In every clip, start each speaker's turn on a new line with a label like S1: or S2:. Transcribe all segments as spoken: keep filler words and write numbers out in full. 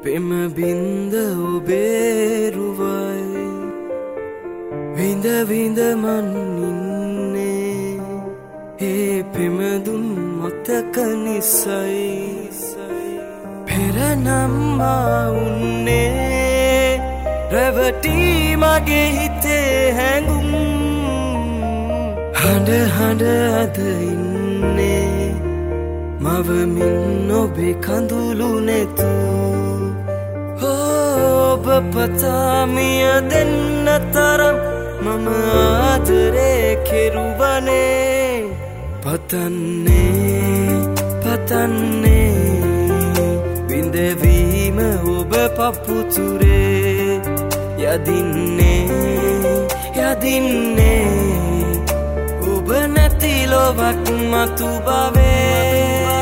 S1: පෙම බින්ද ඔබේ රුවයි විඳ විඳ මන් ඉන්නේ ඒ පෙම දුන් මතක නිසයි පෙර නම් මා උන්නේ රැවටි මගේ හිතේ හැඟුම් හඬ හඬ අද ඉන්නේ මවමින් ඔබේ කඳුළු නෙතු ඔබ පතාමිය දෙන්න තරම් මම ආදරේ කෙරුවනේ පතන්නේ පතන්නේ විඳවීම ඔබ පපුතුරේ යදින්නේ යදින්නේ ඔබ නැති ලොවක් මතු බවේ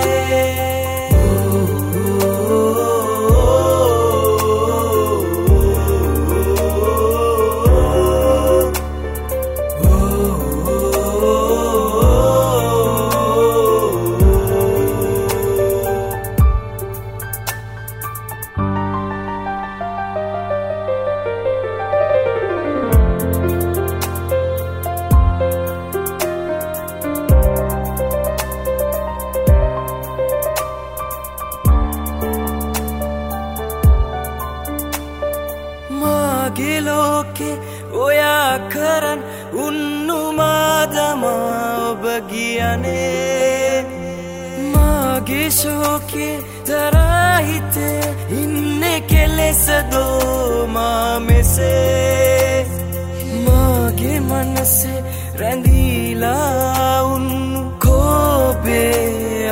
S1: මාගේ ලෝකේ ඔයා කරන් උන්නුමාදමා ඔබ ගියනේ මාගේ ශෝකේ දරා හිතේ ඉන්නේ කෙලෙස දෝ මා මෙසේ මාගේ මනසේ රැඳීලා උන්නු කෝපේ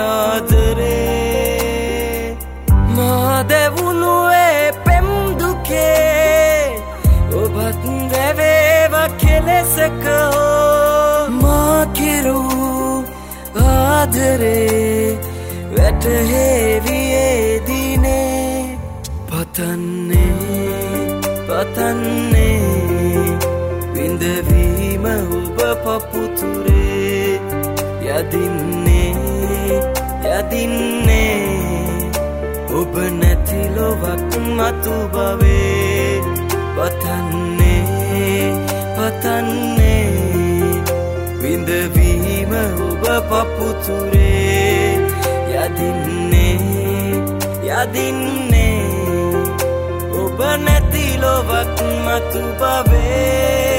S1: ආදරේ මා දෙවුණු ඒ පෙම් දුකේ ඔබත් රැවේවා කෙලෙසක මා කෙරු ආදරේ වැටහෙවියේ දිනේ පතන්නේ පතන්නේ විඳවීම ඔබ පපුතුරේ යදින්නේ යදින්නේ ඔබ නැති ලොවක් මතු බවේ පතන්නේ පතන්නේ විඳවීම ඔබ පපුතුරේ යදින්නේ යදින්නේ ඔබ නැති ලොවක් මතු බවේ